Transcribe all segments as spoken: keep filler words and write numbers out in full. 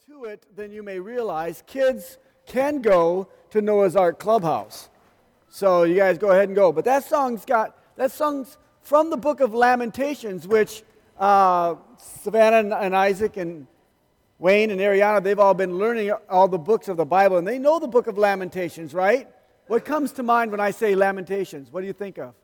to it than you may realize. Kids can go to Noah's Ark Clubhouse. So you guys go ahead and go. But that song's got, that song's from the book of Lamentations, which uh, Savannah and, and Isaac and Wayne and Ariana, they've all been learning all the books of the Bible, and they know the book of Lamentations, right? What comes to mind when I say Lamentations? What do you think of?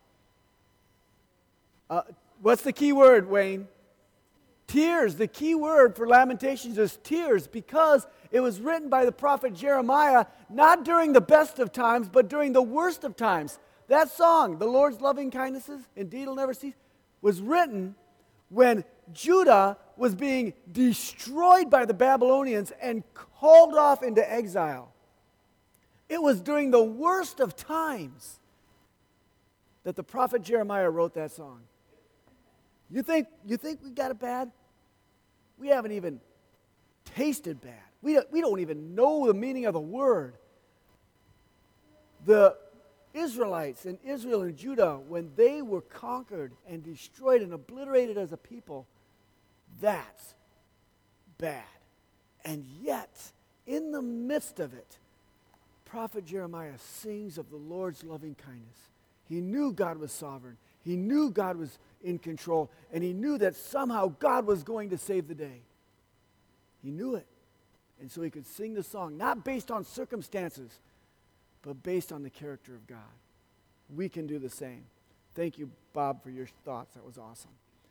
Uh, what's the key word, Wayne? Tears. The key word for Lamentations is tears, because it was written by the prophet Jeremiah, not during the best of times, but during the worst of times. That song, "The Lord's Loving Kindnesses Indeed Will Never Cease," was written when Judah was being destroyed by the Babylonians and called off into exile. It was during the worst of times that the prophet Jeremiah wrote that song. You think, you think we got it bad? We haven't even tasted bad. We don't, we don't even know the meaning of the word. The Israelites in Israel and Judah, when they were conquered and destroyed and obliterated as a people, that's bad. And yet, in the midst of it, prophet Jeremiah sings of the Lord's loving kindness. He knew God was sovereign. He knew God was in control, and he knew that somehow God was going to save the day. He knew it. And so he could sing the song, not based on circumstances, but based on the character of God. We can do the same. Thank you, Bob, for your thoughts. That was awesome.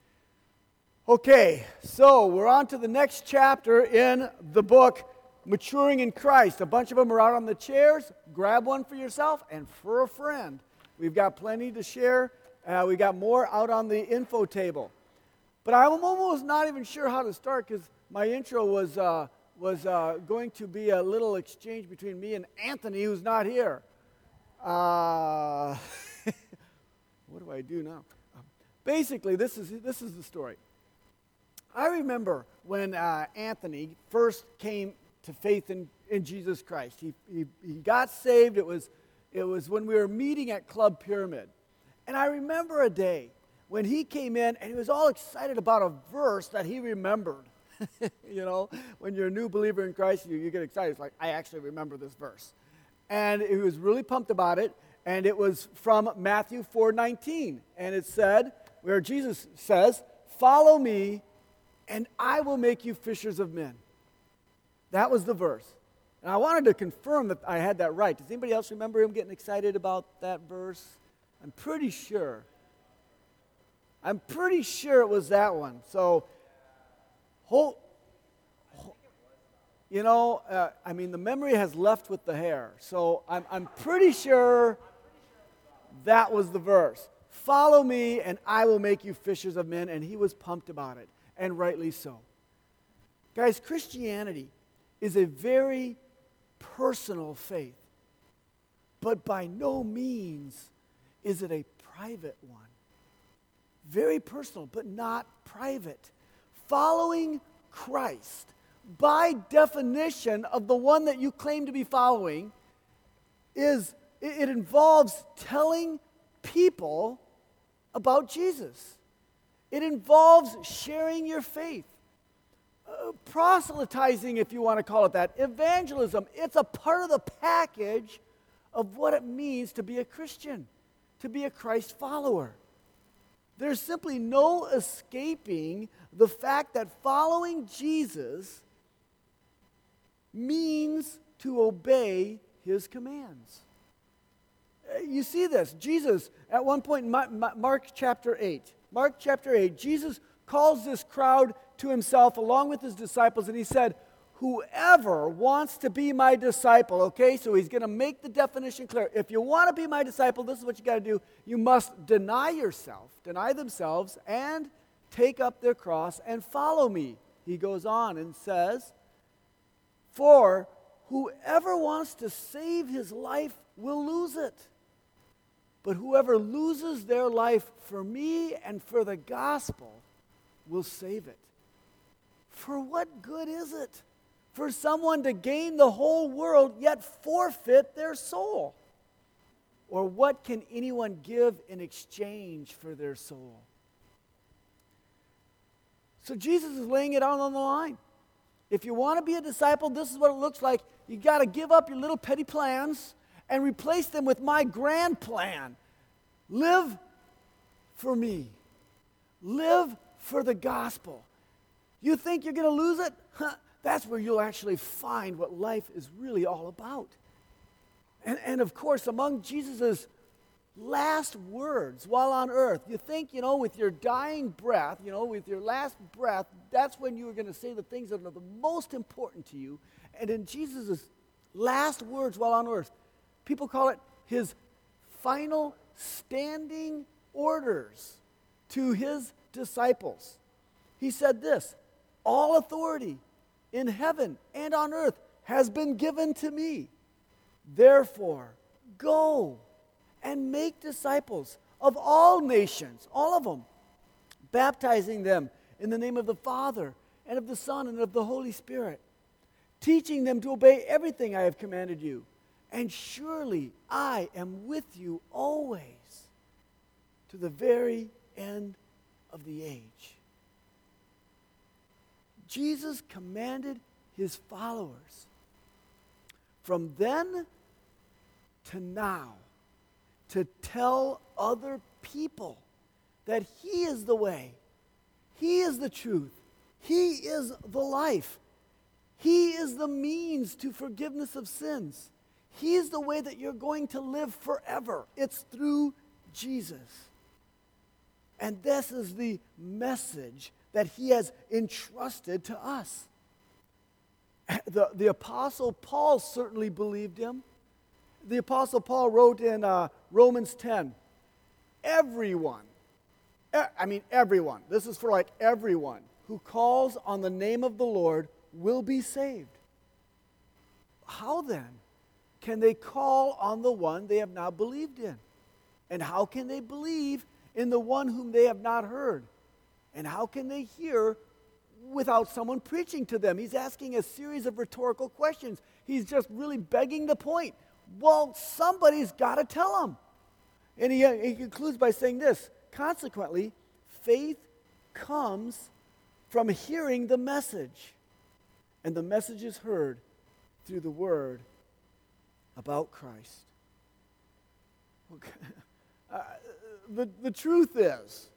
Okay, so we're on to the next chapter in the book, Maturing in Christ. A bunch of them are out on the chairs. Grab one for yourself and for a friend. We've got plenty to share. Uh, we got more out on the info table. But I'm almost not even sure how to start, because my intro was uh, was uh, going to be a little exchange between me and Anthony, who's not here. Uh, what do I do now? Um, basically, this is this is the story. I remember when uh, Anthony first came to faith in, in Jesus Christ. He, he he got saved. It was it was when we were meeting at Club Pyramid. And I remember a day when he came in and he was all excited about a verse that he remembered. You know, when you're a new believer in Christ, you, you get excited. It's like, I actually remember this verse. And he was really pumped about it. And it was from Matthew four nineteen. And it said, where Jesus says, "Follow me, and I will make you fishers of men." That was the verse. And I wanted to confirm that I had that right. Does anybody else remember him getting excited about that verse? I'm pretty sure. I'm pretty sure it was that one. So, whole, whole you know, uh, I mean, the memory has left with the hair. So I'm, I'm pretty sure that was the verse. "Follow me, and I will make you fishers of men." And he was pumped about it, and rightly so. Guys, Christianity is a very personal faith, but by no means is it a private one. Very personal, but not private. Following Christ, by definition of the one that you claim to be following, is it, it involves telling people about Jesus. It involves sharing your faith. Uh, proselytizing, if you want to call it that. Evangelism. It's a part of the package of what it means to be a Christian, to be a Christ follower. There's simply no escaping the fact that following Jesus means to obey his commands. Uh, You see this. Jesus, at one point in Ma- Ma- Mark chapter eight, Mark chapter eight, Jesus calls this crowd to himself along with his disciples, and he said, "Whoever wants to be my disciple," okay, so he's going to make the definition clear. If you want to be my disciple, this is what you got to do. You must deny yourself, deny themselves, and take up their cross and follow me. He goes on and says, "For whoever wants to save his life will lose it. But whoever loses their life for me and for the gospel will save it." For what good is it for someone to gain the whole world yet forfeit their soul? Or what can anyone give in exchange for their soul? So Jesus is laying it out on the line. If you want to be a disciple, this is what it looks like. You got to give up your little petty plans and replace them with my grand plan. Live for me. Live for the gospel. You think you're going to lose it? Huh, that's where you'll actually find what life is really all about. And, and of course, among Jesus' last words while on earth, you think, you know, with your dying breath, you know, with your last breath, that's when you are going to say the things that are the most important to you. And in Jesus' last words while on earth, people call it his final standing orders to his disciples. He said this, all authority in heaven and on earth has been given to me. Therefore, go and make disciples of all nations, all of them, baptizing them in the name of the Father and of the Son and of the Holy Spirit, teaching them to obey everything I have commanded you. And surely I am with you always to the very end of the age. Jesus commanded his followers from then to now to tell other people that he is the way, he is the truth, he is the life, he is the means to forgiveness of sins. He is the way that you're going to live forever. It's through Jesus. And this is the message that he has entrusted to us. The, the Apostle Paul certainly believed him. The Apostle Paul wrote in uh, Romans ten, everyone, e- I mean everyone, this is for like everyone who calls on the name of the Lord will be saved. How then can they call on the one they have not believed in? And how can they believe in the one whom they have not heard? And how can they hear without someone preaching to them? He's asking a series of rhetorical questions. He's just really begging the point. Well, somebody's got to tell them. And he, he concludes by saying this, consequently, faith comes from hearing the message. And the message is heard through the word about Christ. Okay. Uh, the, the truth is,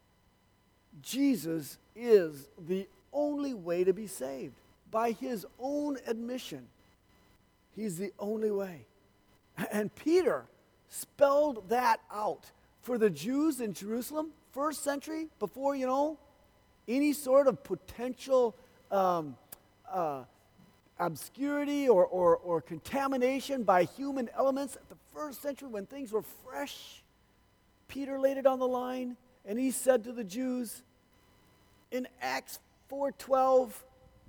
Jesus is the only way to be saved. By his own admission, he's the only way. And Peter spelled that out for the Jews in Jerusalem, first century, before, you know, any sort of potential um, uh, obscurity or, or, or contamination by human elements. At the first century, when things were fresh, Peter laid it on the line, and he said to the Jews in Acts four twelve,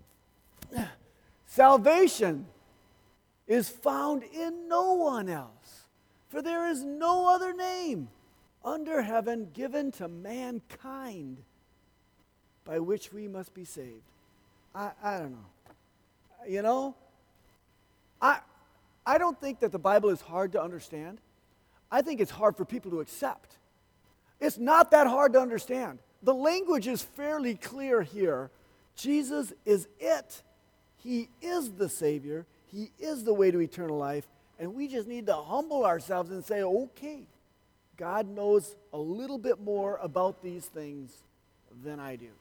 salvation is found in no one else, for there is no other name under heaven given to mankind by which we must be saved. I, I don't know. You know, I, I don't think that the Bible is hard to understand. I think it's hard for people to accept. It's not that hard to understand. The language is fairly clear here. Jesus is it. He is the Savior. He is the way to eternal life. And we just need to humble ourselves and say, okay, God knows a little bit more about these things than I do.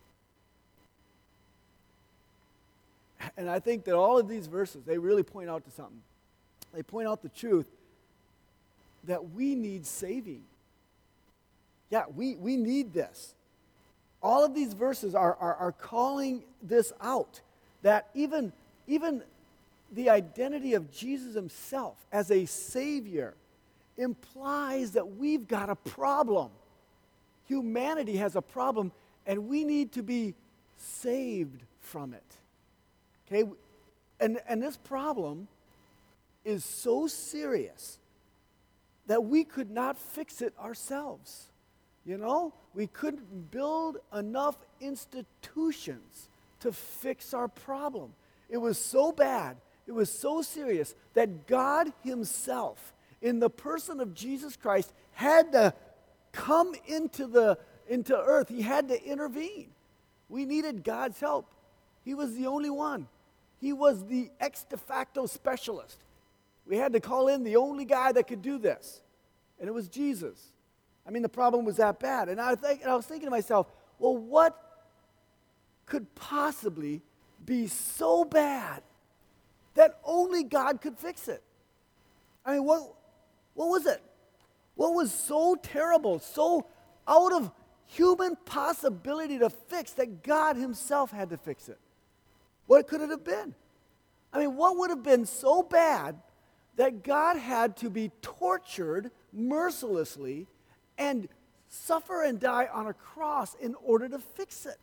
And I think that all of these verses, they really point out to something. They point out the truth that we need saving. Yeah, we, we need this. All of these verses are, are, are calling this out, that even, even the identity of Jesus himself as a Savior implies that we've got a problem. Humanity has a problem, and we need to be saved from it. Okay, and, and this problem is so serious that we could not fix it ourselves. You know, we couldn't build enough institutions to fix our problem. It was so bad, it was so serious that God himself, in the person of Jesus Christ, had to come into the into earth. He had to intervene. We needed God's help. He was the only one. He was the ex de facto specialist. We had to call in the only guy that could do this, and it was Jesus. I mean, the problem was that bad. And I, think, and I was thinking to myself, well, what could possibly be so bad that only God could fix it? I mean, what, what was it? What was so terrible, so out of human possibility to fix that God himself had to fix it? What could it have been? I mean, what would have been so bad that God had to be tortured mercilessly and suffer and die on a cross in order to fix it?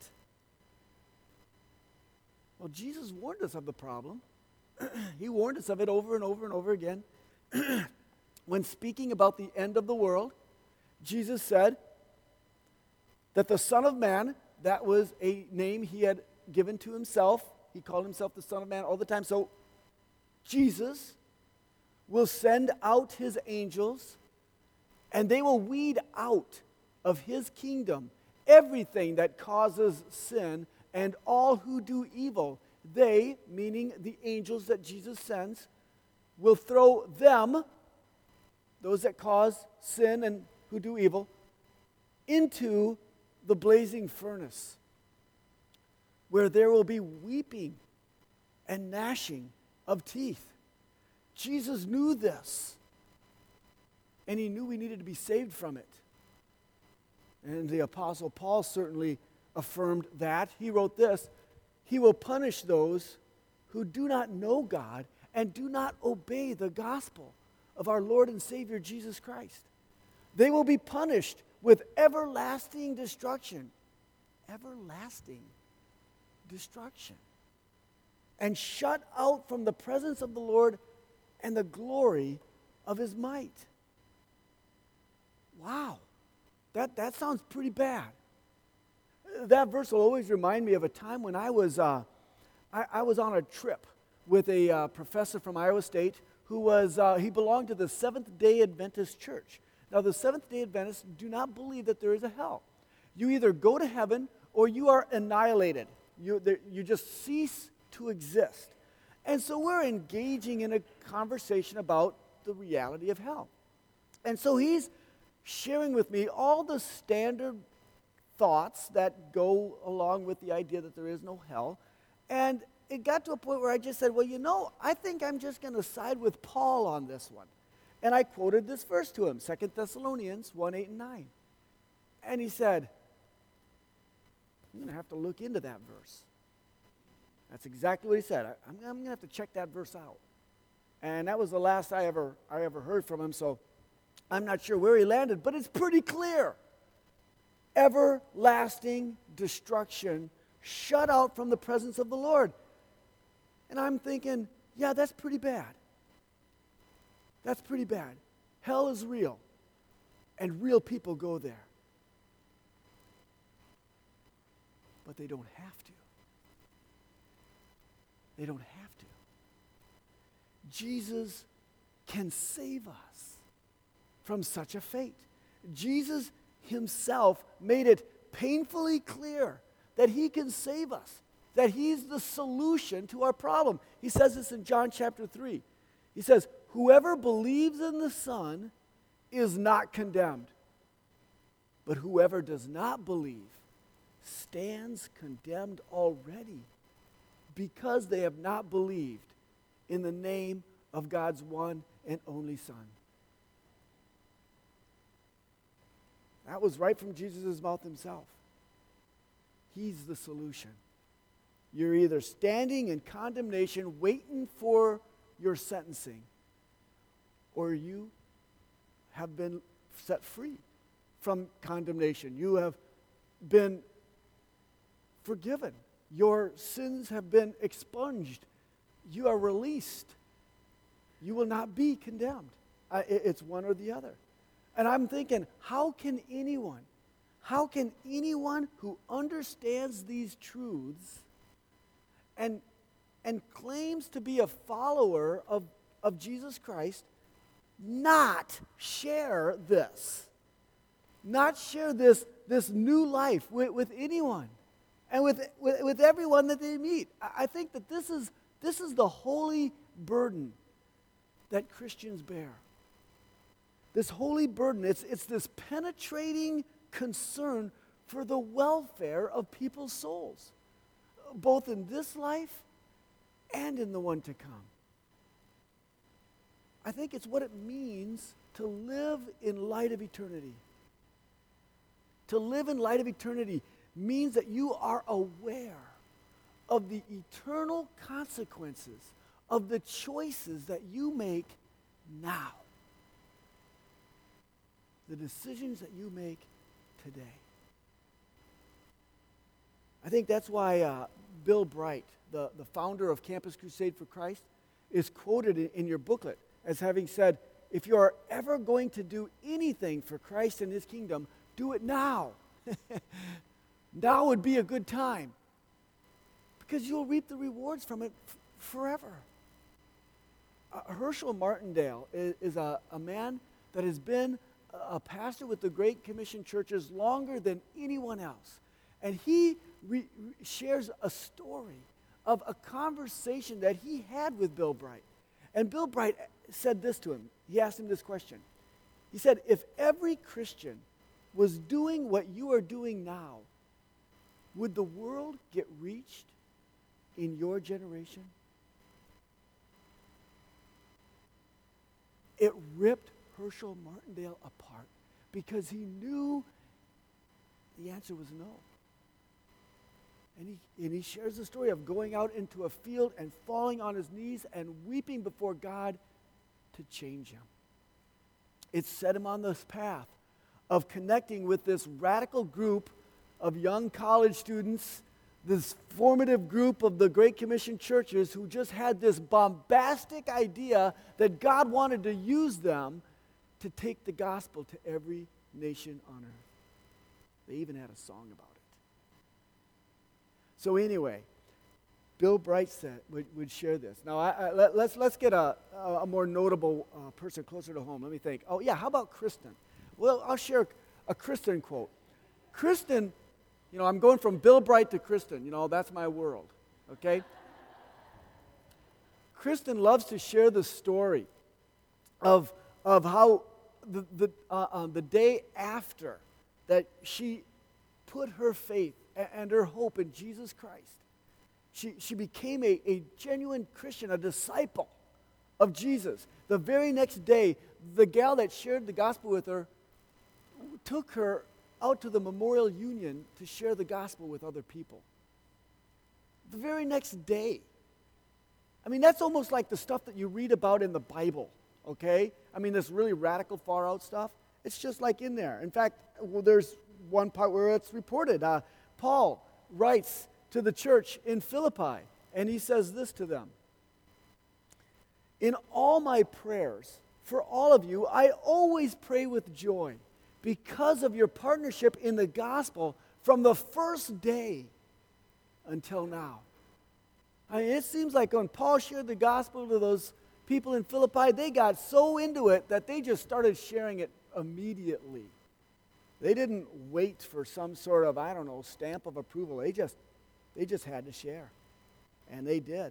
Well, Jesus warned us of the problem. He warned us of it over and over and over again. When speaking about the end of the world, Jesus said that the Son of Man, that was a name he had given to himself. He called himself the Son of Man all the time. So Jesus will send out his angels, and they will weed out of his kingdom everything that causes sin and all who do evil. They, meaning the angels that Jesus sends, will throw them, those that cause sin and who do evil, into the blazing furnace, where there will be weeping and gnashing of teeth. Jesus knew this, and he knew we needed to be saved from it. And the Apostle Paul certainly affirmed that. He wrote this: he will punish those who do not know God and do not obey the gospel of our Lord and Savior Jesus Christ. They will be punished with everlasting destruction. Everlasting destruction. And shut out from the presence of the Lord and the glory of his might. Wow. That, that sounds pretty bad. That verse will always remind me of a time when I was, uh, I, I was on a trip with a uh, professor from Iowa State who was, uh, he belonged to the Seventh-day Adventist Church. Now, the Seventh-day Adventists do not believe that there is a hell. You either go to heaven or you are annihilated. You, there, you just cease to exist. And so we're engaging in a conversation about the reality of hell. And so he's sharing with me all the standard thoughts that go along with the idea that there is no hell. And it got to a point where I just said, well, you know, I think I'm just going to side with Paul on this one. And I quoted this verse to him, Second Thessalonians one, eight, and nine. And he said, I'm going to have to look into that verse. That's exactly what he said. I, I'm, I'm going to have to check that verse out. And that was the last I ever, I ever heard from him, so I'm not sure where he landed, but it's pretty clear. Everlasting destruction, shut out from the presence of the Lord. And I'm thinking, yeah, that's pretty bad. That's pretty bad. Hell is real, and real people go there. But they don't have to. They don't have to. Jesus can save us from such a fate. Jesus himself made it painfully clear that he can save us, that he's the solution to our problem. He says this in John chapter three. He says, whoever believes in the Son is not condemned, but whoever does not believe stands condemned already, because they have not believed in the name of God's one and only Son. That was right from Jesus' mouth himself. He's the solution. You're either standing in condemnation, waiting for your sentencing, or you have been set free from condemnation. You have been forgiven. Your sins have been expunged. You are released. You will not be condemned. Uh, it, it's one or the other. And I'm thinking, how can anyone, how can anyone who understands these truths and, and claims to be a follower of, of Jesus Christ not share this? Not share this, this new life with, with anyone? and with, with, with everyone that they meet. I, I think that this is, this is the holy burden that Christians bear. This holy burden, it's, it's this penetrating concern for the welfare of people's souls, both in this life and in the one to come. I think it's what it means to live in light of eternity. To live in light of eternity means that you are aware of the eternal consequences of the choices that you make now. The decisions that you make today. I think that's why uh, Bill Bright, the, the founder of Campus Crusade for Christ, is quoted in, in your booklet as having said, if you are ever going to do anything for Christ and his kingdom, do it now. Now would be a good time, because you'll reap the rewards from it f- forever. Uh, Herschel Martindale is, is a, a man that has been a, a pastor with the Great Commission churches longer than anyone else. And he re- re- shares a story of a conversation that he had with Bill Bright. And Bill Bright said this to him. He asked him this question. He said, if every Christian was doing what you are doing now, would the world get reached in your generation? It ripped Herschel Martindale apart because he knew the answer was no. And he, and he shares the story of going out into a field and falling on his knees and weeping before God to change him. It set him on this path of connecting with this radical group of young college students, this formative group of the Great Commission churches who just had this bombastic idea that God wanted to use them to take the gospel to every nation on earth. They even had a song about it. So anyway, Bill Bright said, would, would share this. Now, I, I, let, let's, let's get a, a more notable uh, person closer to home. Let me think. Oh, yeah, how about Kristen? Well, I'll share a Kristen quote. Kristen, you know, I'm going from Bill Bright to Kristen. You know, that's my world, okay? Kristen loves to share the story of, of how the, the, uh, uh, the day after that she put her faith and her hope in Jesus Christ, she, she became a, a genuine Christian, a disciple of Jesus. The very next day, the gal that shared the gospel with her took her out to the Memorial Union to share the gospel with other people. The very next day. I mean, that's almost like the stuff that you read about in the Bible, okay? I mean, this really radical, far-out stuff. It's just like in there. In fact, well, there's one part where it's reported. Uh, Paul writes to the church in Philippi, and he says this to them. In all my prayers for all of you, I always pray with joy because of your partnership in the gospel from the first day until now. I mean, it seems like when Paul shared the gospel to those people in Philippi, they got so into it that they just started sharing it immediately. They didn't wait for some sort of, I don't know, stamp of approval. They just, they just had to share. And they did.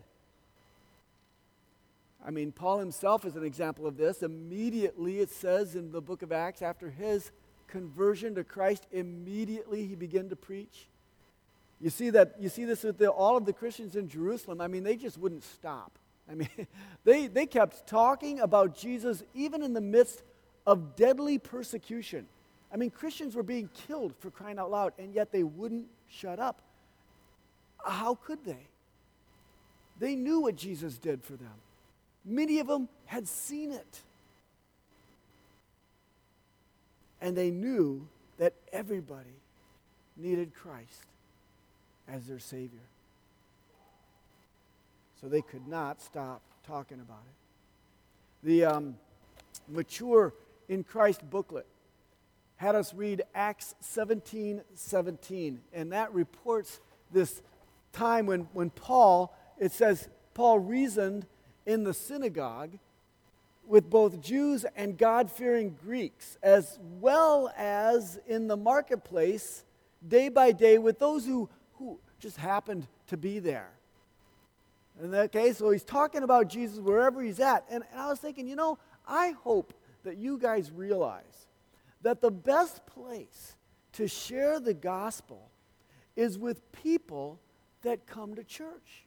I mean, Paul himself is an example of this. Immediately, it says in the book of Acts, after his conversion to Christ, immediately he began to preach. You see that? You see this with the, all of the Christians in Jerusalem. I mean, they just wouldn't stop. I mean, they, they kept talking about Jesus even in the midst of deadly persecution. I mean, Christians were being killed for crying out loud, and yet they wouldn't shut up. How could they? They knew what Jesus did for them. Many of them had seen it. And they knew that everybody needed Christ as their Savior. So they could not stop talking about it. The um, Mature in Christ booklet had us read Acts seventeen seventeen, and that reports this time when, when Paul, it says, Paul reasoned in the synagogue with both Jews and God-fearing Greeks, as well as in the marketplace day by day with those who, who, just happened to be there. And okay, so he's talking about Jesus wherever he's at. And, and I was thinking, you know, I hope that you guys realize that the best place to share the gospel is with people that come to church.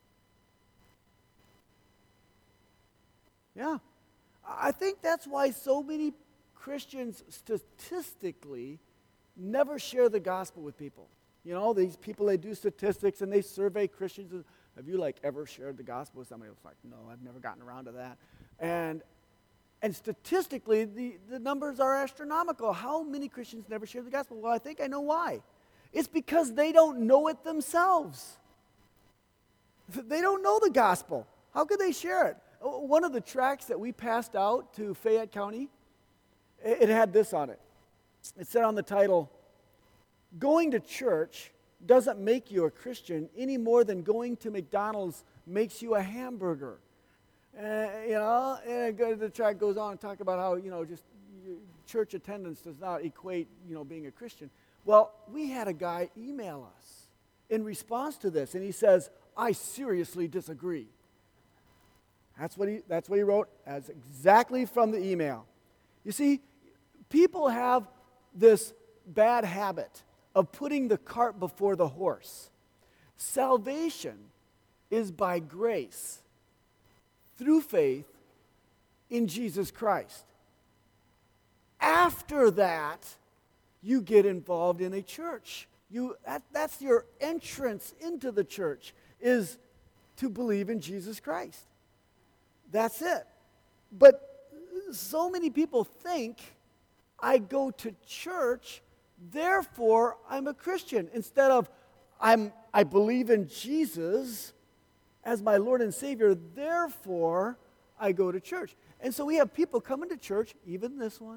Yeah. I think that's why so many Christians statistically never share the gospel with people. You know, these people, they do statistics and they survey Christians. Have you, like, ever shared the gospel with somebody? It's like, no, I've never gotten around to that. And and statistically, the, the numbers are astronomical. How many Christians never share the gospel? Well, I think I know why. It's because they don't know it themselves. They don't know the gospel. How could they share it? One of the tracts that we passed out to Fayette County, it had this on it. It said on the title, "Going to church doesn't make you a Christian any more than going to McDonald's makes you a hamburger." Uh, you know, and the tract goes on and talk about how, you know, just church attendance does not equate, you know, being a Christian. Well, we had a guy email us in response to this, and he says, "I seriously disagree." That's what he, that's what he wrote, as exactly from the email. You see, people have this bad habit of putting the cart before the horse. Salvation is by grace, through faith in Jesus Christ. After that, you get involved in a church. You, that, that's your entrance into the church, is to believe in Jesus Christ. That's it. But so many people think, I go to church, therefore I'm a Christian, instead of I'm I believe in Jesus as my Lord and Savior, therefore I go to church. And so we have people coming to church, even this one,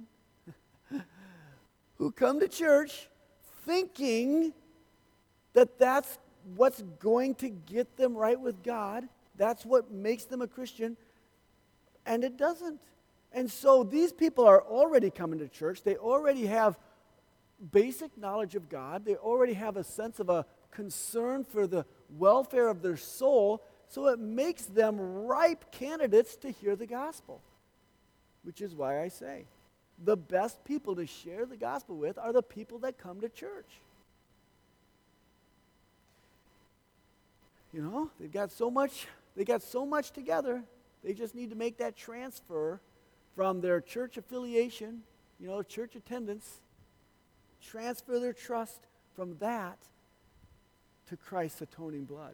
who come to church thinking that that's what's going to get them right with God. That's what makes them a Christian, and it doesn't. And so these people are already coming to church. They already have basic knowledge of God. They already have a sense of a concern for the welfare of their soul, so it makes them ripe candidates to hear the gospel. Which is why I say, the best people to share the gospel with are the people that come to church. You know, they've got so much, they got so much together, they just need to make that transfer from their church affiliation, you know, church attendance, transfer their trust from that to Christ's atoning blood.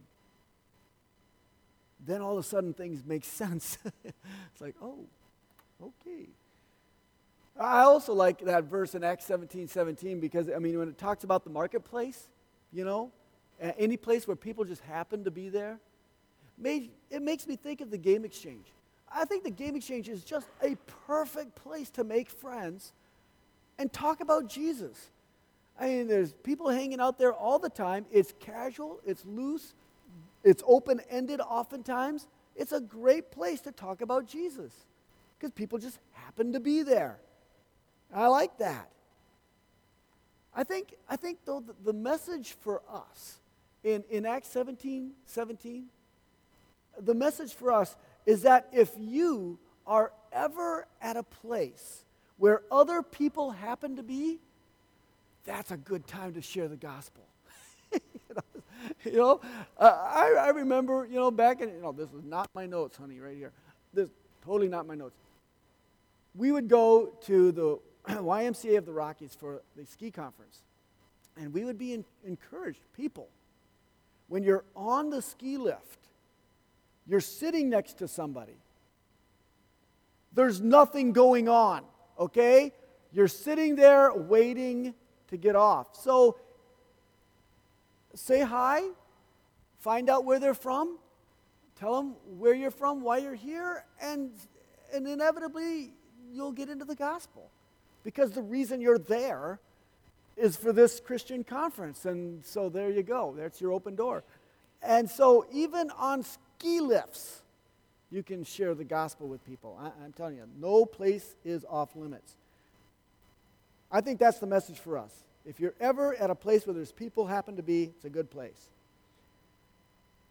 Then all of a sudden things make sense. It's like, oh, okay. I also like that verse in Acts seventeen seventeen because, I mean, when it talks about the marketplace, you know, any place where people just happen to be there, it makes me think of the Game Exchange. I think the Game Exchange is just a perfect place to make friends and talk about Jesus. I mean, there's people hanging out there all the time. It's casual, it's loose, it's open-ended oftentimes. It's a great place to talk about Jesus because people just happen to be there. I like that. I think, I think though, the, the message for us in, in Acts seventeen seventeen, the message for us is that if you are ever at a place where other people happen to be, that's a good time to share the gospel. you know, you know uh, I, I remember, you know, back in, you know, this is not my notes, honey, right here. This totally not my notes. We would go to the Y M C A of the Rockies for the ski conference, and we would be in, encouraged, people, when you're on the ski lift, you're sitting next to somebody. There's nothing going on, okay? You're sitting there waiting to get off. So say hi, find out where they're from, tell them where you're from, why you're here, and, and inevitably you'll get into the gospel. Because the reason you're there is for this Christian conference. And so there you go. That's your open door. And so even on ski lifts, you can share the gospel with people. I, I'm telling you, no place is off limits. I think that's the message for us. If you're ever at a place where there's people happen to be, it's a good place.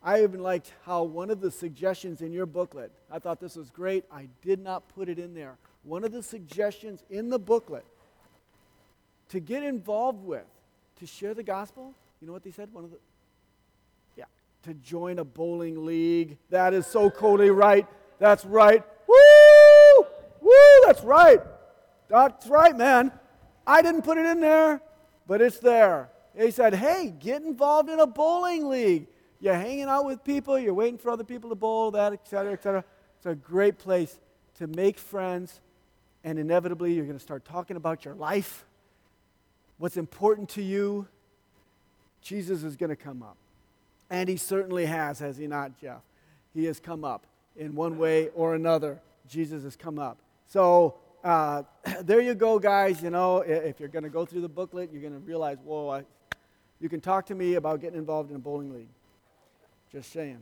I even liked how one of the suggestions in your booklet, I thought this was great. I did not put it in there. One of the suggestions in the booklet to get involved with, to share the gospel, you know what they said? One of the, yeah, to join a bowling league. That is so Cody right. That's right. Woo! Woo! That's right. That's right, man. I didn't put it in there, but it's there. He said, hey, get involved in a bowling league. You're hanging out with people, you're waiting for other people to bowl, that, et cetera, et cetera. It's a great place to make friends, and inevitably you're going to start talking about your life, what's important to you. Jesus is going to come up. And he certainly has, has he not, Jeff? He has come up in one way or another. Jesus has come up. So uh, there you go, guys. You know, if you're going to go through the booklet, you're going to realize, whoa, I, you can talk to me about getting involved in a bowling league. Just saying.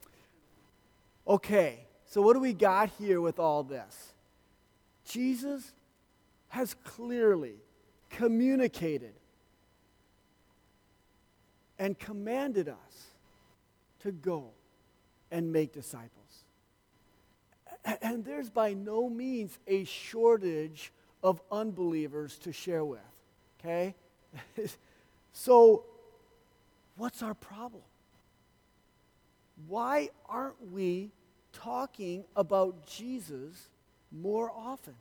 Okay, so what do we got here with all this? Jesus has clearly communicated and commanded us to go and make disciples. And there's by no means a shortage of unbelievers to share with, okay? So, what's our problem? Why aren't we talking about Jesus more often?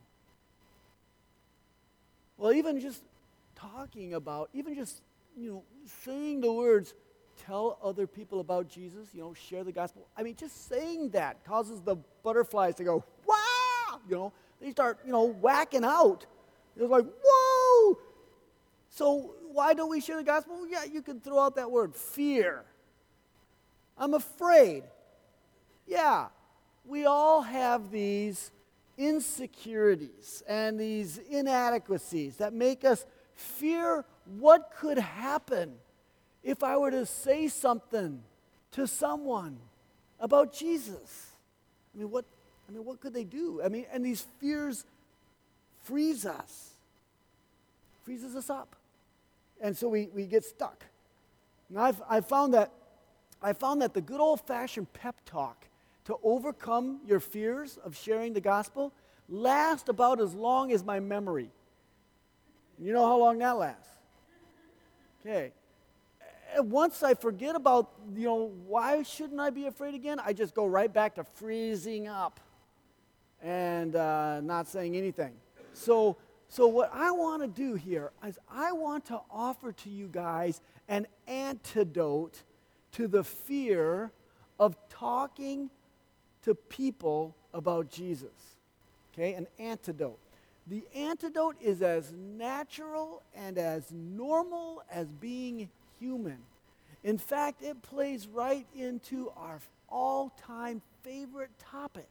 Well, even just talking about, even just, you know, saying the words, tell other people about Jesus, you know, share the gospel. I mean, just saying that causes the butterflies to go, wow! You know, they start, you know, whacking out. It's like, whoa! So why don't we share the gospel? Well, yeah, you can throw out that word, fear. I'm afraid. Yeah, we all have these insecurities and these inadequacies that make us fear what could happen if I were to say something to someone about Jesus. I mean, what, I mean, what could they do? I mean, and these fears freeze us, freezes us up. And so we, we get stuck. Now, I've, I've found that I found that the good old-fashioned pep talk to overcome your fears of sharing the gospel lasts about as long as my memory. You know how long that lasts? Okay. And once I forget about, you know, why shouldn't I be afraid again, I just go right back to freezing up and uh, not saying anything. So, so what I want to do here is I want to offer to you guys an antidote to the fear of talking to people about Jesus. Okay, an antidote. The antidote is as natural and as normal as being human. In fact, it plays right into our all-time favorite topic,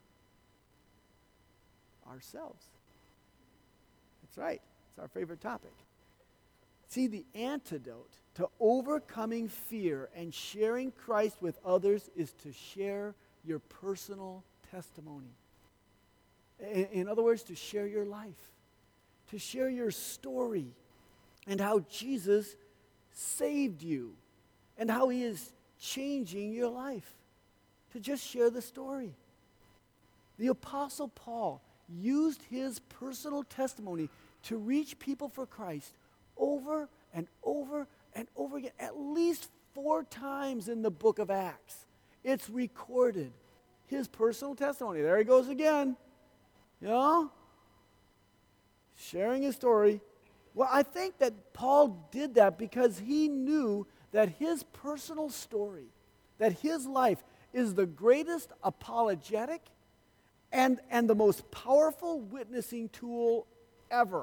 ourselves. That's right, it's our favorite topic. See, the antidote to overcoming fear and sharing Christ with others is to share your personal testimony. In, in other words, to share your life, to share your story and how Jesus saved you and how he is changing your life. To just share the story. The Apostle Paul used his personal testimony to reach people for Christ over and over and over again, at least four times in the book of Acts. It's recorded. His personal testimony. There he goes again. You know? Sharing his story. Well, I think that Paul did that because he knew that his personal story, that his life is the greatest apologetic and, and the most powerful witnessing tool ever.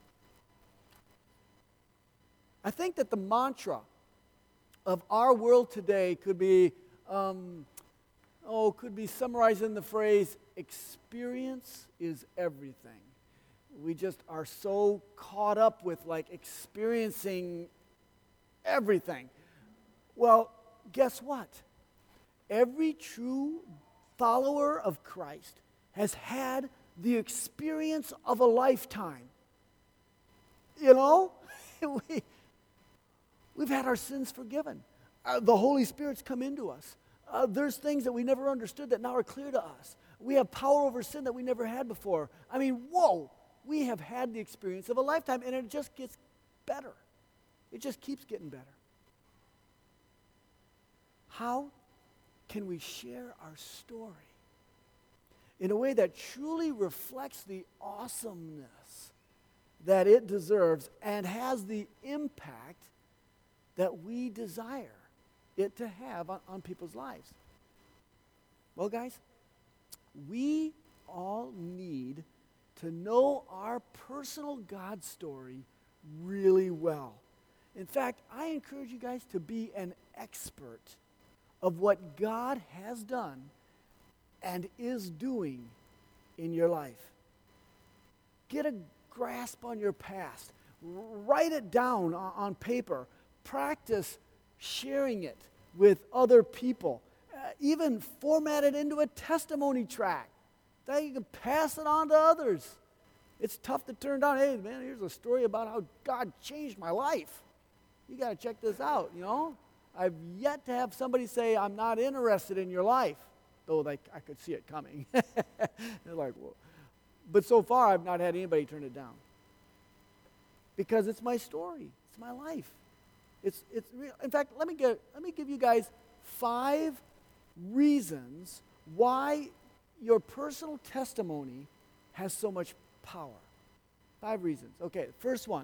I think that the mantra of our world today could be, um, oh, could be summarized in the phrase, experience is everything. We just are so caught up with like experiencing everything. Well, guess what? Every true follower of Christ has had the experience of a lifetime. You know? we, we've had our sins forgiven. Uh, the Holy Spirit's come into us. Uh, there's things that we never understood that now are clear to us. We have power over sin that we never had before. I mean, whoa, we have had the experience of a lifetime, and it just gets better. It just keeps getting better. How can we share our story in a way that truly reflects the awesomeness that it deserves and has the impact that we desire it to have on, on people's lives? Well, guys, we all need to know our personal God story really well. In fact, I encourage you guys to be an expert of what God has done and is doing in your life. Get a grasp on your past. Write it down on, on paper. Practice sharing it with other people. Uh, even format it into a testimony track that you can pass it on to others. It's tough to turn down. Hey, man, here's a story about how God changed my life. You got to check this out, you know. I've yet to have somebody say, I'm not interested in your life, though like I could see it coming. They're like, well. But so far, I've not had anybody turn it down. Because it's my story. It's my life. It's, it's real. In fact, let me, get, let me give you guys five reasons why your personal testimony has so much power. Five reasons. Okay, first one.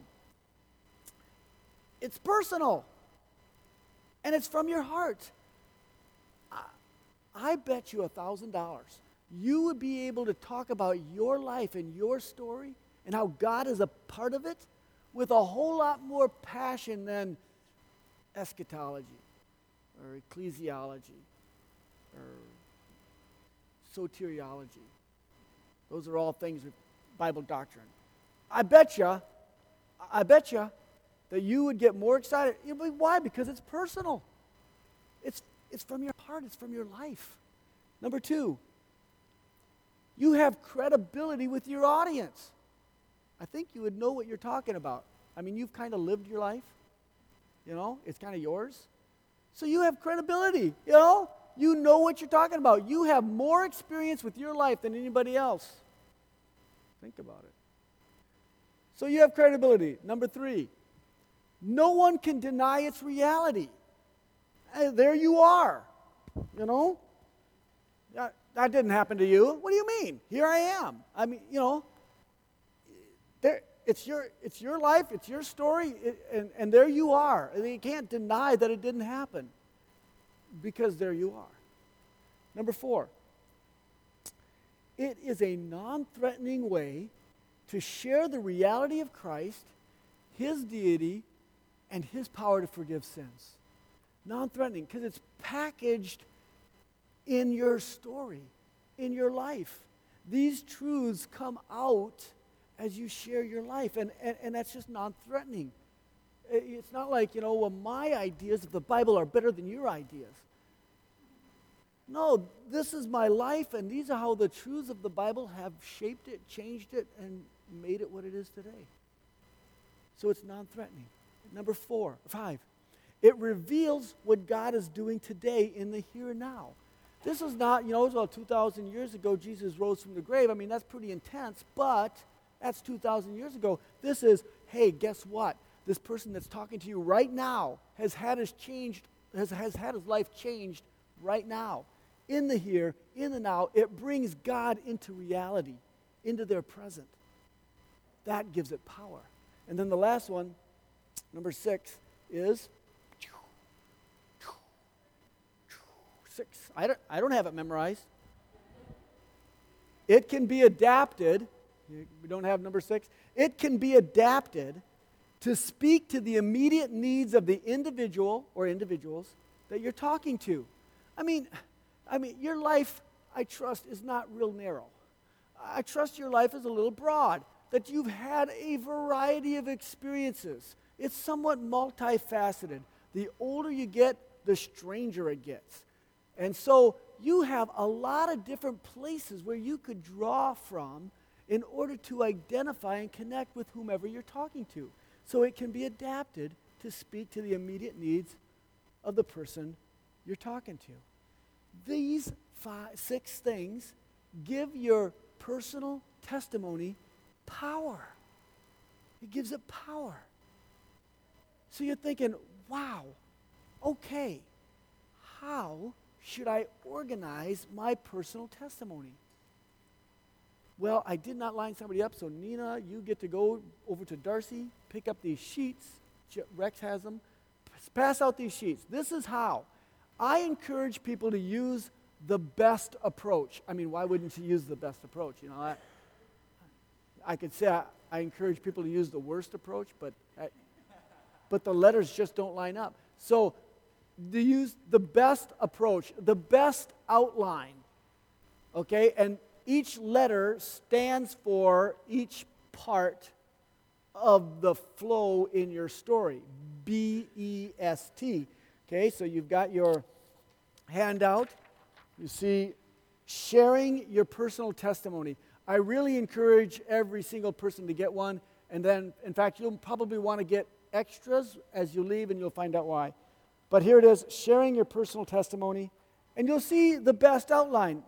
It's personal. And it's from your heart. I, I bet you a thousand dollars you would be able to talk about your life and your story and how God is a part of it with a whole lot more passion than eschatology or ecclesiology or soteriology. Those are all things with Bible doctrine. I bet you, I bet you that you would get more excited. You know, why? Because it's personal. It's, it's from your heart. It's from your life. Number two, you have credibility with your audience. I think you would know what you're talking about. I mean, you've kind of lived your life. You know, it's kind of yours. So you have credibility, you know. You know what you're talking about. You have more experience with your life than anybody else. Think about it. So you have credibility. Number three, no one can deny its reality. Hey, there you are, you know. That, that didn't happen to you. What do you mean? Here I am. I mean, you know, there, it's your it's your life, it's your story, it, and, and there you are. And you can't deny that it didn't happen because there you are. Number four, it is a non-threatening way to share the reality of Christ, His deity, and His power to forgive sins. Non-threatening, because it's packaged in your story, in your life. These truths come out as you share your life, and, and, and that's just non-threatening. It's not like, you know, well, my ideas of the Bible are better than your ideas. No, this is my life, and these are how the truths of the Bible have shaped it, changed it, and made it what it is today. So it's non-threatening. Number four, five, it reveals what God is doing today in the here and now. This is not, you know, it was about two thousand years ago Jesus rose from the grave. I mean, that's pretty intense, but that's two thousand years ago. This is, hey, guess what? This person that's talking to you right now has had his changed, has, has had his life changed right now. In the here, in the now, it brings God into reality, into their present. That gives it power. And then the last one, number six, is six. I don't, I don't have it memorized. It can be adapted. We don't have number six. It can be adapted to speak to the immediate needs of the individual or individuals that you're talking to. I mean, I mean, your life, I trust, is not real narrow. I trust your life is a little broad, that you've had a variety of experiences. It's somewhat multifaceted. The older you get, the stranger it gets. And so you have a lot of different places where you could draw from in order to identify and connect with whomever you're talking to. So it can be adapted to speak to the immediate needs of the person you're talking to. These five, six things give your personal testimony power. It gives it power. So you're thinking, wow, okay, how should I organize my personal testimony? Well, I did not line somebody up, so Nina, you get to go over to Darcy, pick up these sheets. Rex has them. Pass out these sheets. This is how. I encourage people to use the best approach. I mean, why wouldn't you use the best approach? You know, I, I could say I, I encourage people to use the worst approach, but I, but the letters just don't line up. So to use the best approach, the best outline, okay? And each letter stands for each part of the flow in your story. B E S T. Okay, so you've got your handout. You see, sharing your personal testimony. I really encourage every single person to get one. And then, in fact, you'll probably want to get extras as you leave, and you'll find out why. But here it is, sharing your personal testimony. And you'll see the best outline.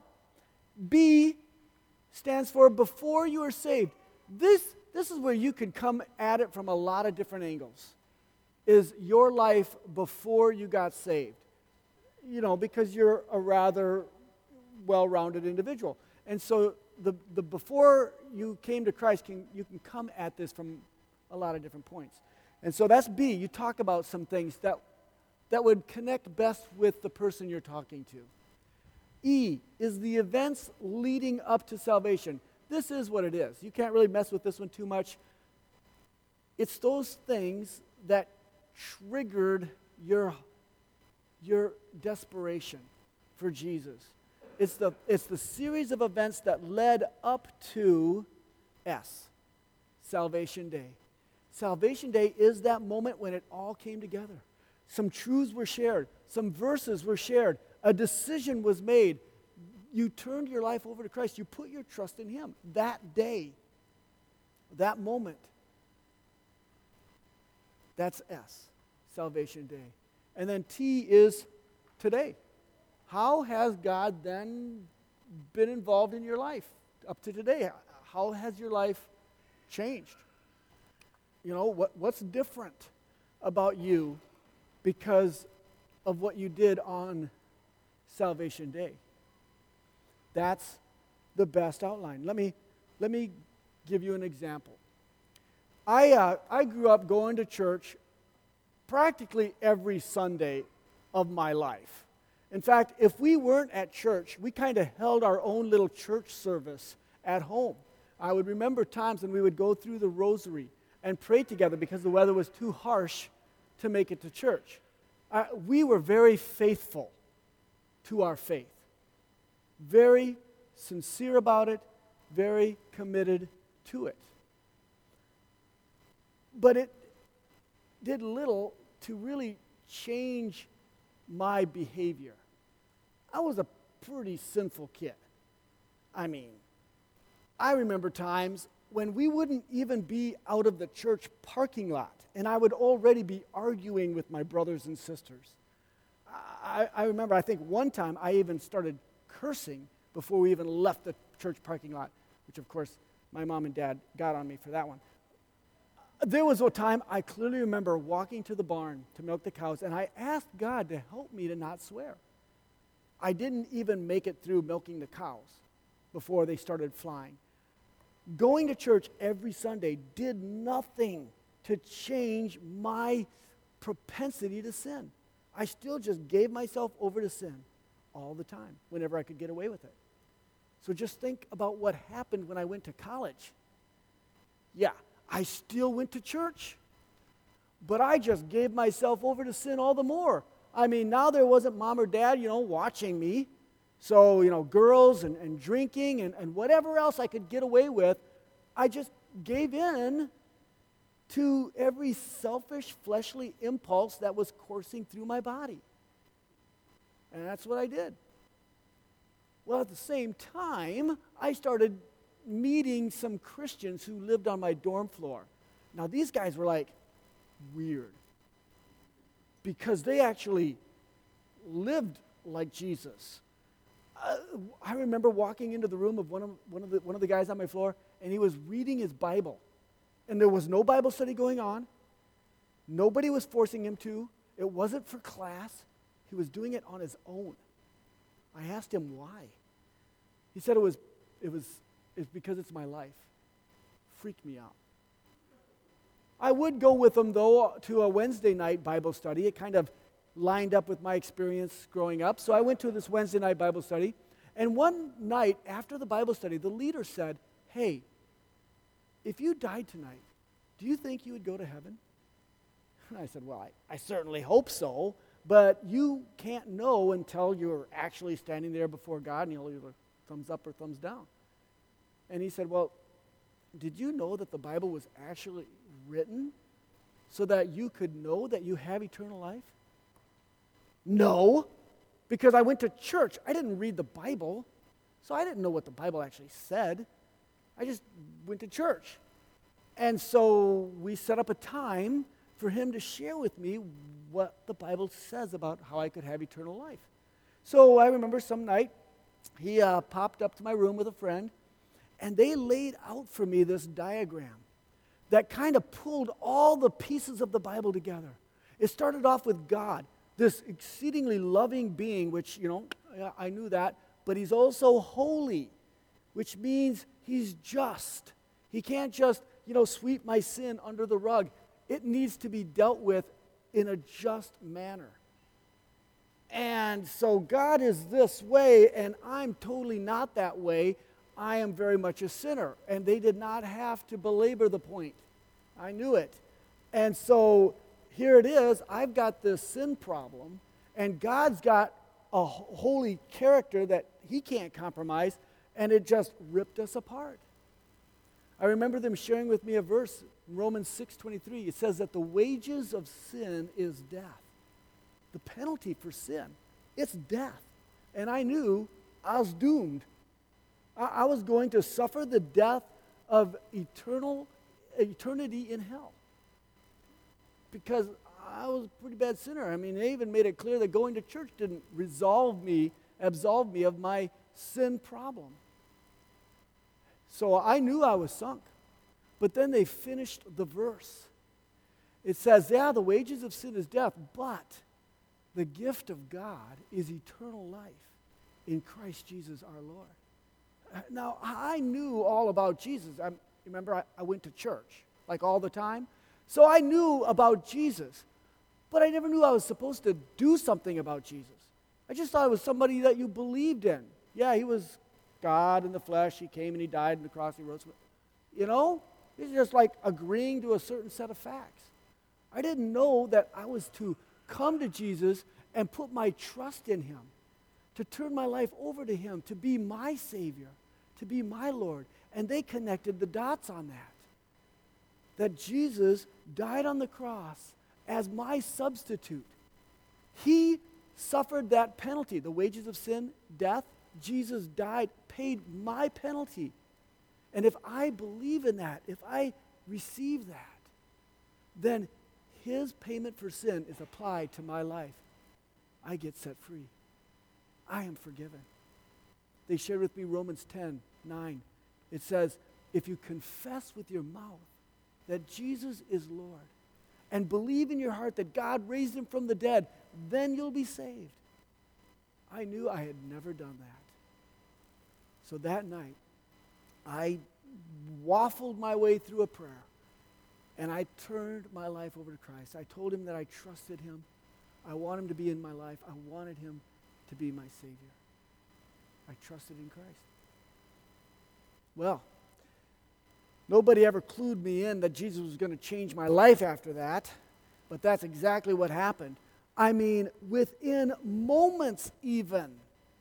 B stands for before you are saved. This, this is where you could come at it from a lot of different angles. Is your life before you got saved. You know, because you're a rather well-rounded individual. And so the, the before you came to Christ, can, you can come at this from a lot of different points. And so that's B. You talk about some things that, that would connect best with the person you're talking to. E is the events leading up to salvation. This is what it is. You can't really mess with this one too much. It's those things that triggered your, your desperation for Jesus. It's the, it's the series of events that led up to S, Salvation Day. Salvation Day is that moment when it all came together. Some truths were shared. Some verses were shared. A decision was made. You turned your life over to Christ. You put your trust in Him. That day, that moment, that's S, Salvation Day. And then T is today. How has God then been involved in your life up to today? How has your life changed? You know, what, what's different about you because of what you did on Salvation Day? That's the best outline. Let me, let me give you an example. I, uh, I grew up going to church practically every Sunday of my life. In fact, if we weren't at church, we kind of held our own little church service at home. I would remember times when we would go through the rosary and pray together because the weather was too harsh to make it to church. Uh, we were very faithful to our faith. Very sincere about it, very committed to it. But it did little to really change my behavior. I was a pretty sinful kid. I mean, I remember times when we wouldn't even be out of the church parking lot, and I would already be arguing with my brothers and sisters. I, I remember, I think one time I even started cursing before we even left the church parking lot, which of course my mom and dad got on me for that one. There was a time I clearly remember walking to the barn to milk the cows, and I asked God to help me to not swear. I didn't even make it through milking the cows before they started flying. Going to church every Sunday did nothing to change my propensity to sin. I still just gave myself over to sin all the time, whenever I could get away with it. So just think about what happened when I went to college. Yeah, I still went to church, but I just gave myself over to sin all the more. I mean, now there wasn't mom or dad, you know, watching me. So, you know, girls and, and drinking and, and whatever else I could get away with, I just gave in to every selfish, fleshly impulse that was coursing through my body. And that's what I did. Well, at the same time, I started meeting some Christians who lived on my dorm floor. Now, these guys were like weird because they actually lived like Jesus. Uh, I remember walking into the room of one of, one, of the, one of the guys on my floor, and he was reading his Bible. And there was no Bible study going on. Nobody was forcing him to. It wasn't for class. He was doing it on his own. I asked him why. He said it was, it was, it's because it's my life. Freaked me out. I would go with him, though, to a Wednesday night Bible study. It kind of lined up with my experience growing up. So I went to this Wednesday night Bible study. And one night after the Bible study, the leader said, hey, if you died tonight, do you think you would go to heaven? And I said, well, I, I certainly hope so, but you can't know until you're actually standing there before God and you'll either thumbs up or thumbs down. And he said, well, did you know that the Bible was actually written so that you could know that you have eternal life? No, because I went to church. I didn't read the Bible, so I didn't know what the Bible actually said. I just went to church. And so we set up a time for him to share with me what the Bible says about how I could have eternal life. So I remember some night, he uh, popped up to my room with a friend, and they laid out for me this diagram that kind of pulled all the pieces of the Bible together. It started off with God, this exceedingly loving being, which, you know, I knew that, but he's also holy, which means he's just. He can't just, you know, sweep my sin under the rug. It needs to be dealt with in a just manner. And so God is this way, and I'm totally not that way. I am very much a sinner. And they did not have to belabor the point. I knew it. And so here it is. I've got this sin problem, and God's got a holy character that he can't compromise, and it just ripped us apart. I remember them sharing with me a verse, Romans six twenty-three. It says that the wages of sin is death. The penalty for sin, it's death. And I knew I was doomed. I, I was going to suffer the death of eternal eternity in hell. Because I was a pretty bad sinner. I mean, they even made it clear that going to church didn't resolve me, absolve me of my sin problem. So I knew I was sunk. But then they finished the verse. It says, yeah, the wages of sin is death, but the gift of God is eternal life in Christ Jesus our Lord. Now, I knew all about Jesus. I remember I, I went to church, like all the time. So I knew about Jesus, but I never knew I was supposed to do something about Jesus. I just thought it was somebody that you believed in. Yeah, he was God in the flesh. He came and he died on the cross. He rose. You know, it's just like agreeing to a certain set of facts. I didn't know that I was to come to Jesus and put my trust in him, to turn my life over to him, to be my Savior, to be my Lord. And they connected the dots on that. That Jesus died on the cross as my substitute. He suffered that penalty, the wages of sin, death. Jesus died, paid my penalty. And if I believe in that, if I receive that, then his payment for sin is applied to my life. I get set free. I am forgiven. They shared with me Romans ten nine. It says, if you confess with your mouth that Jesus is Lord and believe in your heart that God raised him from the dead, then you'll be saved. I knew I had never done that. So that night, I waffled my way through a prayer, and I turned my life over to Christ. I told him that I trusted him. I want him to be in my life. I wanted him to be my Savior. I trusted in Christ. Well, nobody ever clued me in that Jesus was going to change my life after that, but that's exactly what happened. I mean, within moments even,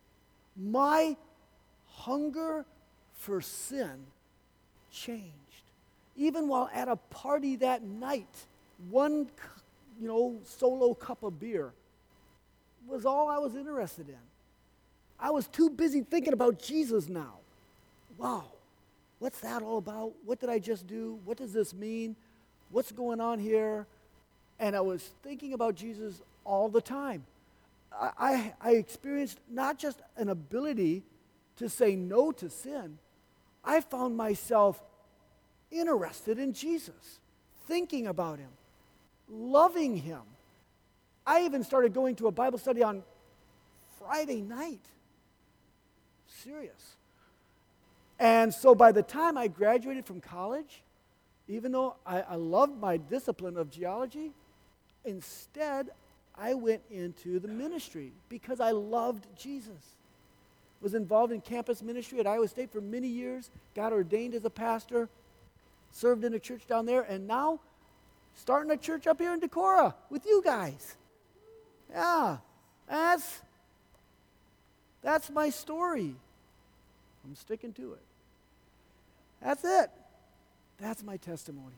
my hunger for sin changed. Even while at a party that night, one, you know, solo cup of beer was all I was interested in. I was too busy thinking about Jesus now. Wow, what's that all about? What did I just do? What does this mean? What's going on here? And I was thinking about Jesus all the time. I, I experienced not just an ability to say no to sin, I found myself interested in Jesus, thinking about him, loving him. I even started going to a Bible study on Friday night. Serious. And so by the time I graduated from college, even though I, I loved my discipline of geology, instead I went into the ministry because I loved Jesus. Was involved in campus ministry at Iowa State for many years, got ordained as a pastor, served in a church down there, and now starting a church up here in Decorah with you guys. Yeah, that's, that's my story. I'm sticking to it. That's it. That's my testimony.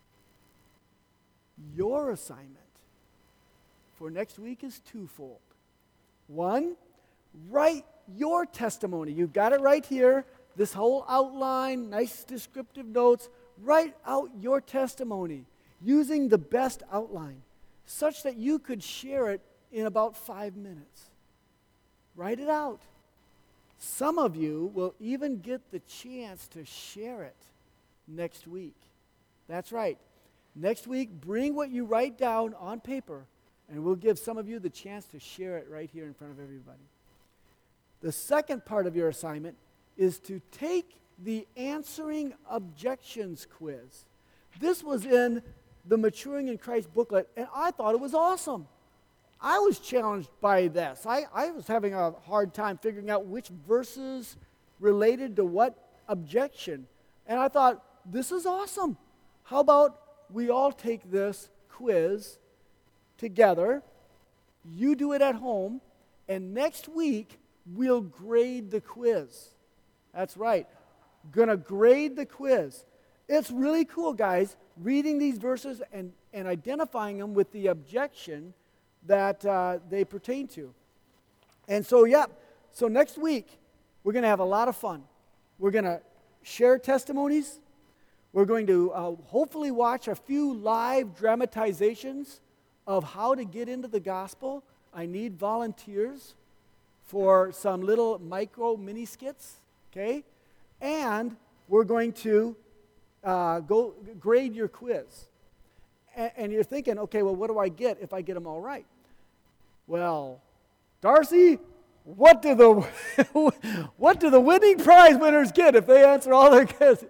Your assignment for next week is twofold. One, write your testimony. You've got it right here. This whole outline, nice descriptive notes. Write out your testimony using the best outline such that you could share it in about five minutes. Write it out. Some of you will even get the chance to share it next week. That's right. Next week, bring what you write down on paper, and we'll give some of you the chance to share it right here in front of everybody. The second part of your assignment is to take the Answering Objections quiz. This was in the Maturing in Christ booklet, and I thought it was awesome. I was challenged by this. I, I was having a hard time figuring out which verses related to what objection. And I thought, this is awesome. How about we all take this quiz together, you do it at home, and next week we'll grade the quiz. That's right. Gonna grade the quiz. It's really cool, guys, reading these verses and, and identifying them with the objection that uh, they pertain to. And so, yeah, so next week, we're going to have a lot of fun. We're going to share testimonies. We're going to uh, hopefully watch a few live dramatizations of how to get into the gospel. I need volunteers for some little micro mini skits, okay? And we're going to uh, go grade your quiz. And, and you're thinking, okay, well, what do I get if I get them all right? Well, Darcy, what do the what do the winning prize winners get if they answer all their questions?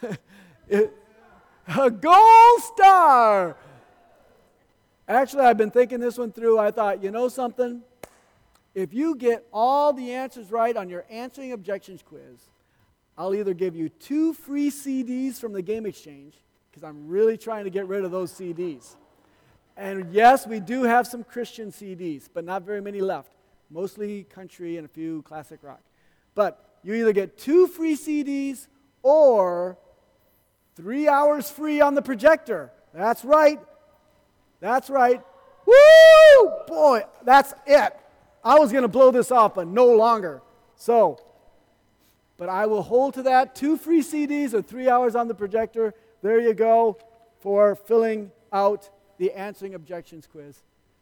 A gold star. Actually, I've been thinking this one through. I thought, you know something? If you get all the answers right on your Answering Objections quiz, I'll either give you two free C Ds from the Game Exchange, because I'm really trying to get rid of those C Ds. And yes, we do have some Christian C Ds, but not very many left. Mostly country and a few classic rock. But you either get two free C Ds or three hours free on the projector. That's right. That's right. Woo! Boy, that's it. I was going to blow this off, but no longer. So, but I will hold to that. Two free C Ds or three hours on the projector. There you go for filling out the Answering Objections quiz.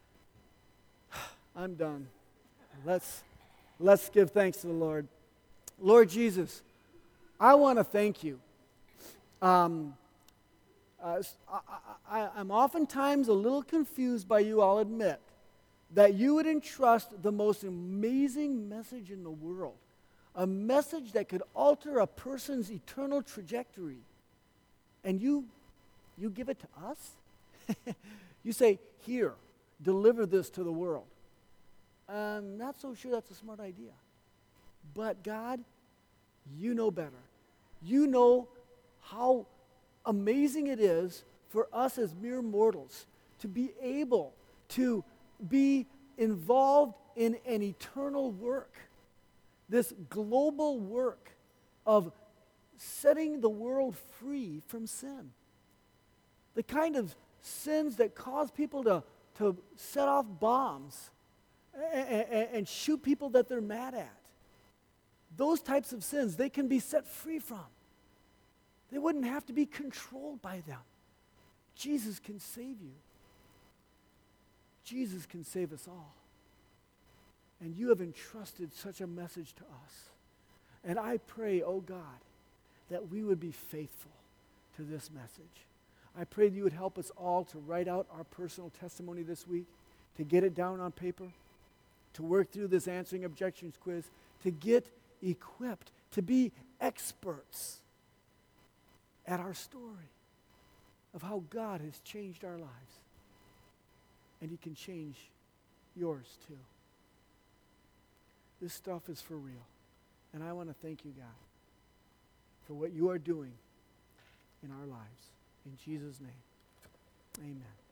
I'm done. Let's, let's give thanks to the Lord. Lord Jesus, I want to thank you. Um, uh, I, I, I'm oftentimes a little confused by you, I'll admit, that you would entrust the most amazing message in the world, a message that could alter a person's eternal trajectory, and you, you give it to us? You say, here, deliver this to the world. I'm not so sure that's a smart idea. But God, you know better. You know how amazing it is for us as mere mortals to be able to be involved in an eternal work, this global work of setting the world free from sin. The kind of sins that cause people to, to set off bombs and, and, and shoot people that they're mad at. Those types of sins, they can be set free from. They wouldn't have to be controlled by them. Jesus can save you. Jesus can save us all. And you have entrusted such a message to us. And I pray, oh God, that we would be faithful to this message. I pray that you would help us all to write out our personal testimony this week, to get it down on paper, to work through this answering objections quiz, to get equipped, to be experts at our story of how God has changed our lives. And he can change yours too. This stuff is for real. And I want to thank you, God, for what you are doing in our lives. In Jesus' name, amen.